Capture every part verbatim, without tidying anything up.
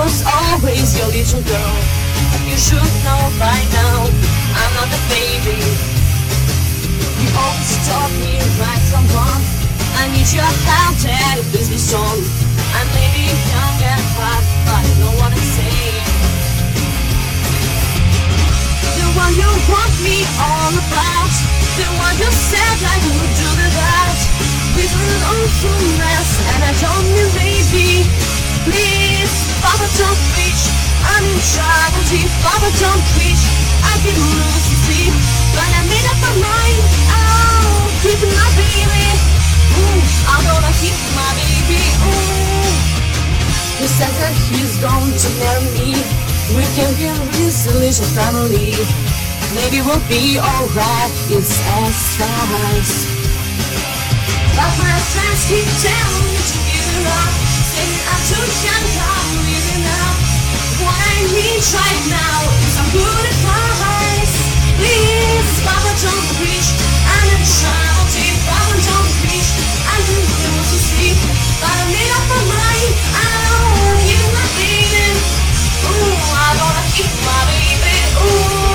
was always your little girl. You should know by now, I'm not a baby. You always taught me right from wrong. I need your help, Daddy, please be strong. I may be young and hot, but I know what I'm saying. The one you want me all about, the one you said I would do the right. With a lonesome mess, and I don't mean baby. Please, Papa, don't preach. I'm in trouble deep, Papa, don't preach. I've been losing sleep, but I made up my mind. Oh, keep my baby. Ooh, I'm gonna keep my baby. Ooh. He said that he's going to marry me. We can be a resolution family. Maybe we'll be alright. It's as fast. But my friends keep telling me to give it up, saying I'm too young, I'm living up. What I need right now is some good advice. Please, Papa, don't preach. I'm in trouble deep, Papa, don't preach. I'm doing to sleep, but I made up my mind. I don't give my baby. Ooh, I wanna keep my baby. Ooh.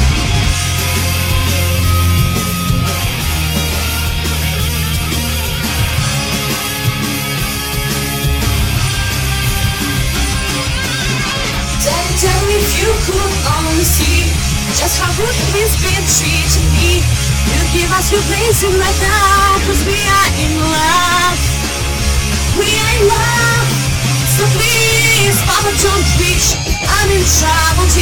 Tell me if you could only see just how good he's been treating me. You give us your blessing right now, cause we are in love. We are in love. So please, Papa, don't preach. I'm in trouble